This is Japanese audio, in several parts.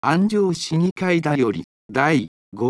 安城市議会だより、第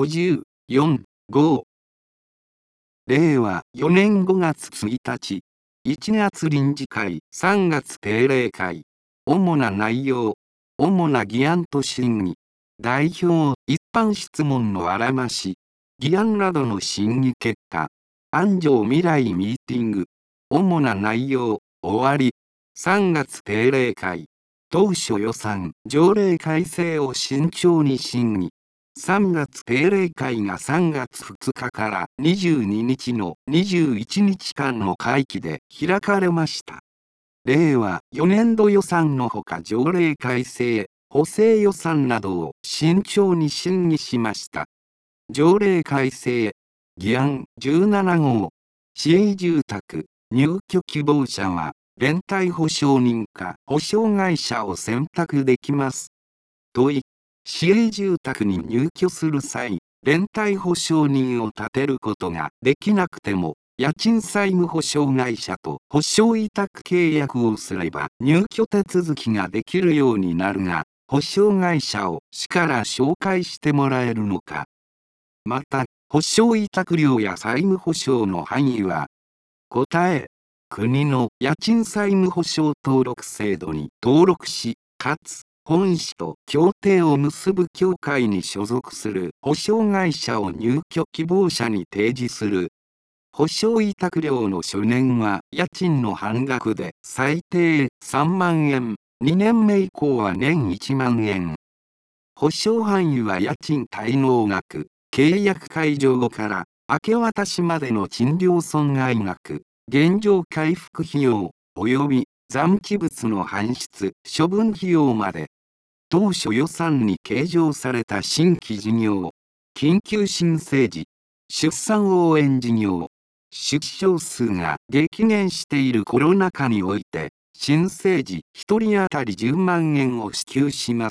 54号。令和4年5月1日、1月臨時会、3月定例会。主な内容、主な議案と審議。代表、一般質問のあらまし。議案などの審議結果。安城未来ミーティング。主な内容、終わり。3月定例会。当初予算、条例改正を慎重に審議。3月定例会が3月2日から22日の21日間の会期で開かれました。令和4年度予算のほか条例改正、補正予算などを慎重に審議しました。条例改正、議案17号、市営住宅、入居希望者は、連帯保証人か保証会社を選択できます。問い、市営住宅に入居する際、連帯保証人を立てることができなくても、家賃債務保証会社と保証委託契約をすれば入居手続きができるようになるが、保証会社を市から紹介してもらえるのか。また、保証委託料や債務保証の範囲は、答え、国の家賃債務保証登録制度に登録し、かつ、本市と協定を結ぶ協会に所属する保証会社を入居希望者に提示する。保証委託料の初年は家賃の半額で最低3万円、2年目以降は年1万円。保証範囲は家賃滞納額、契約解除後から明け渡しまでの賃料損害額、現状回復費用、及び残機物の搬出、処分費用まで。当初予算に計上された新規事業、緊急新生児、出産応援事業、出生数が激減しているコロナ禍において、新生児1人当たり10万円を支給します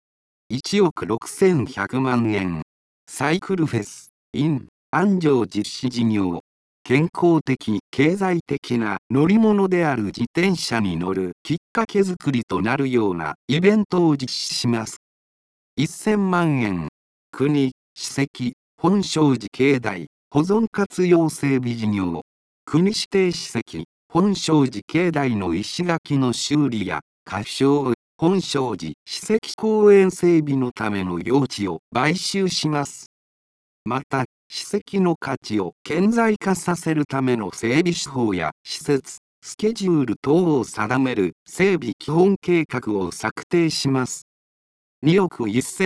。1億6100万円。サイクルフェス、in、安城実施事業。健康的、経済的な乗り物である自転車に乗るきっかけづくりとなるようなイベントを実施します。1000万円。国、史跡、本證寺境内、保存活用整備事業。国指定史跡、本證寺境内の石垣の修理や、仮称、本證寺史跡公園整備のための用地を買収します。また、史跡の価値を顕在化させるための整備手法や施設、スケジュール等を定める整備基本計画を策定します。2億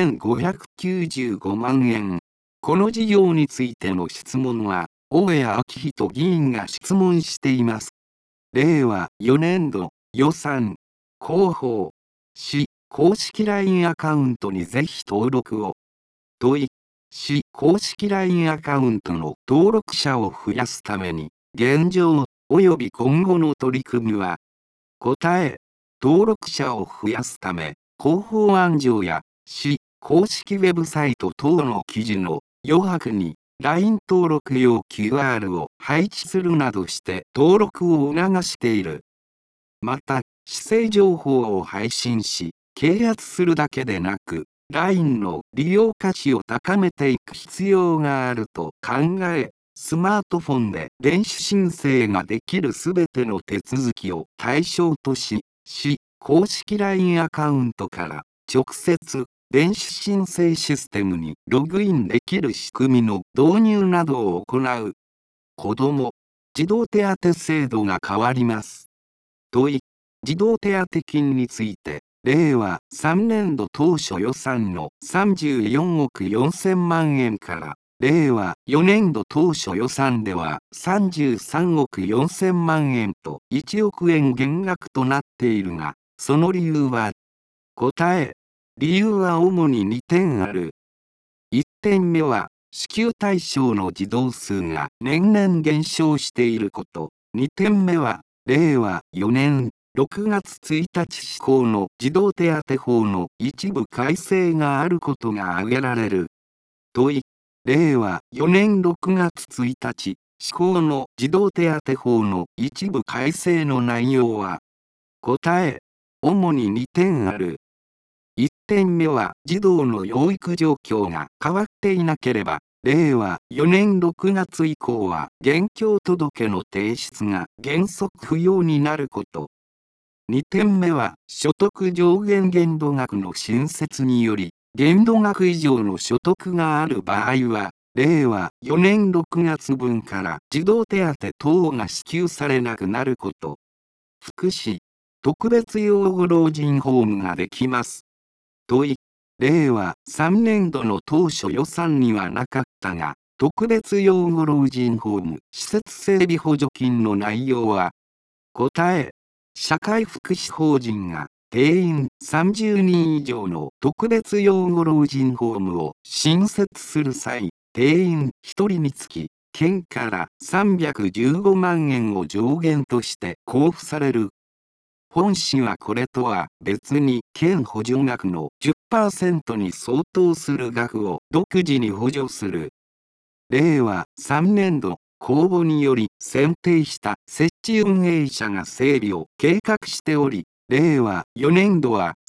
1595万円。この事業についての質問は、大谷昭仁議員が質問しています。令和4年度予算、広報、市公式 LINE アカウントにぜひ登録を。問い、市公式 LINE アカウントの登録者を増やすために、現状及び今後の取り組みは、答え、登録者を増やすため、広報安城や市公式ウェブサイト等の記事の余白に LINE 登録用 QR を配置するなどして登録を促している。また、市政情報を配信し、啓発するだけでなく、LINE の利用価値を高めていく必要があると考え、スマートフォンで電子申請ができるすべての手続きを対象とし、市公式 LINE アカウントから直接電子申請システムにログインできる仕組みの導入などを行う。子ども児童手当制度が変わります。問い、児童手当金について、令和3年度当初予算の34億4000万円から、令和4年度当初予算では33億4000万円と1億円減額となっているが、その理由は、答え、理由は主に2点ある。1点目は、支給対象の児童数が年々減少していること。2点目は、令和4年6月1日施行の児童手当法の一部改正があることが挙げられる。問い、令和4年6月1日施行の児童手当法の一部改正の内容は、答え、主に2点ある。1 点目は児童の養育状況が変わっていなければ、令和4年6月以降は現況届の提出が原則不要になること。2点目は所得上限限度額の新設により、限度額以上の所得がある場合は、令和4年6月分から児童手当等が支給されなくなること。福祉、特別養護老人ホームができます。問い、令和3年度の当初予算にはなかったが、特別養護老人ホーム施設整備補助金の内容は、答え、社会福祉法人が定員30人以上の特別養護老人ホームを新設する際、定員1人につき、県から315万円を上限として交付される。本市はこれとは別に県補助額の 10% に相当する額を独自に補助する。令和3年度公募により選定した設置運営者が整備を計画しており、令和4年度は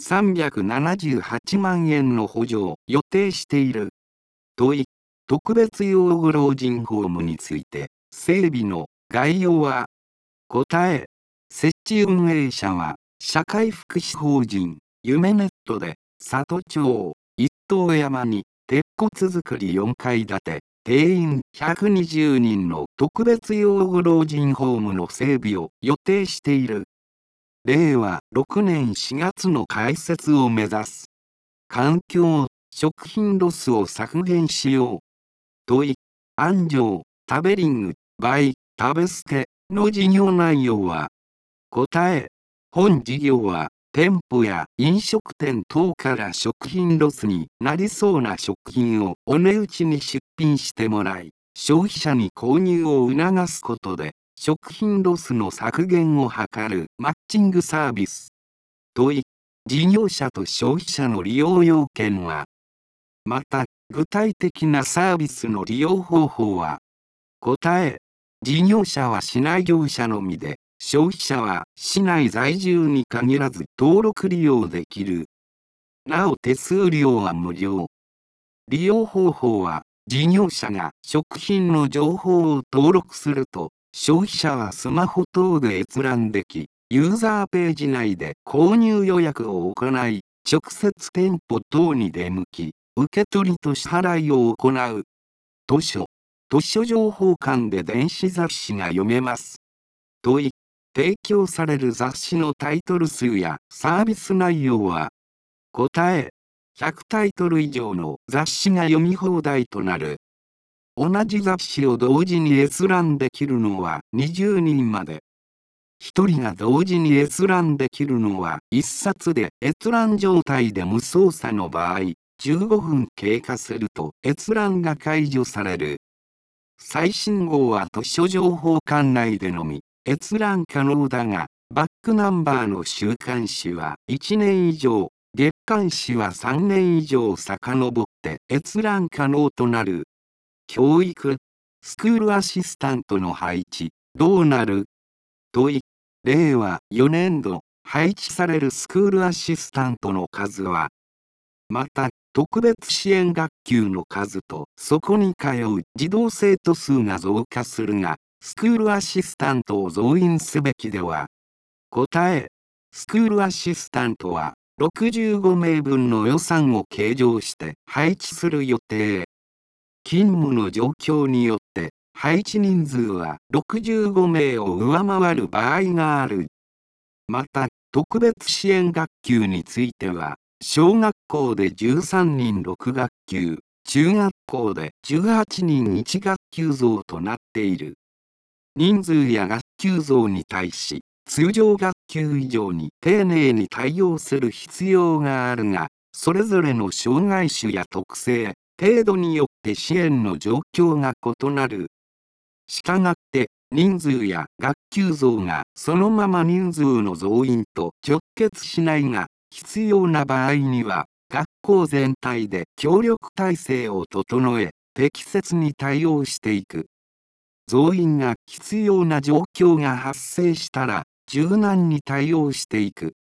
378万円の補助を予定している。問い、特別養護老人ホームについて、整備の概要は、答え、設置運営者は、社会福祉法人、夢ネットで、里町、一棟山に、鉄骨造り4階建て、定員120人の特別養護老人ホームの整備を予定している。令和6年4月の開設を目指す。環境、食品ロスを削減しよう。問い、安城、食べリング、バイ、食べ捨ての事業内容は、答え、本事業は、店舗や飲食店等から食品ロスになりそうな食品をお値打ちに出品してもらい、消費者に購入を促すことで、食品ロスの削減を図るマッチングサービス。問い、事業者と消費者の利用要件は、また、具体的なサービスの利用方法は、答え、事業者は市内業者のみで、消費者は市内在住に限らず登録利用できる。なお手数料は無料。利用方法は、事業者が食品の情報を登録すると、消費者はスマホ等で閲覧でき、ユーザーページ内で購入予約を行い、直接店舗等に出向き、受け取りと支払いを行う。図書情報館で電子雑誌が読めます。問い、提供される雑誌のタイトル数やサービス内容は、答え、100タイトル以上の雑誌が読み放題となる。同じ雑誌を同時に閲覧できるのは20人まで。1人が同時に閲覧できるのは1冊で閲覧状態で無操作の場合、15分経過すると閲覧が解除される。最新号は図書情報館内でのみ閲覧可能だが、バックナンバーの週刊誌は1年以上、月刊誌は3年以上遡って閲覧可能となる。教育、スクールアシスタントの配置、どうなる？問い、令和4年度、配置されるスクールアシスタントの数は、また、特別支援学級の数とそこに通う児童生徒数が増加するが、スクールアシスタントを増員すべきでは。答え、スクールアシスタントは65名分の予算を計上して配置する予定。勤務の状況によって配置人数は65名を上回る場合がある。また、特別支援学級については、小学校で13人6学級、中学校で18人1学級増となっている。人数や学級増に対し、通常学級以上に丁寧に対応する必要があるが、それぞれの障害種や特性、程度によって支援の状況が異なる。したがって、人数や学級増がそのまま人数の増員と直結しないが、必要な場合には、学校全体で協力体制を整え、適切に対応していく。増員が必要な状況が発生したら、柔軟に対応していく。